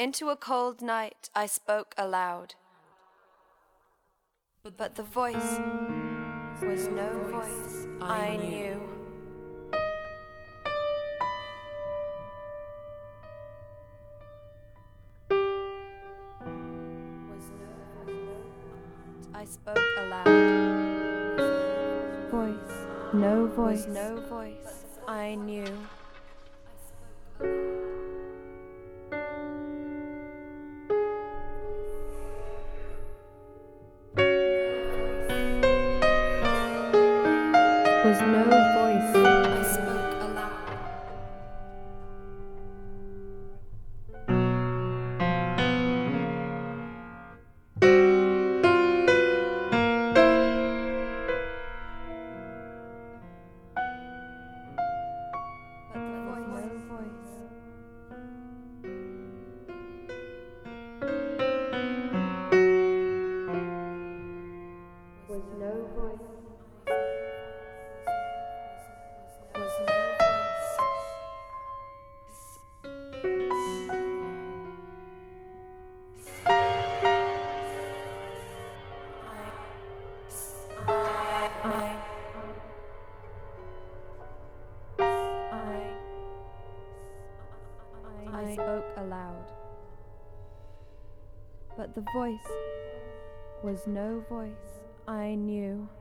Into a cold night I spoke aloud, but the voice was no voice I knew. I spoke aloud. Voice, no voice, no voice I knew. Was no voice I spoke aloud. Was no voice. I spoke aloud, but the voice was no voice I knew.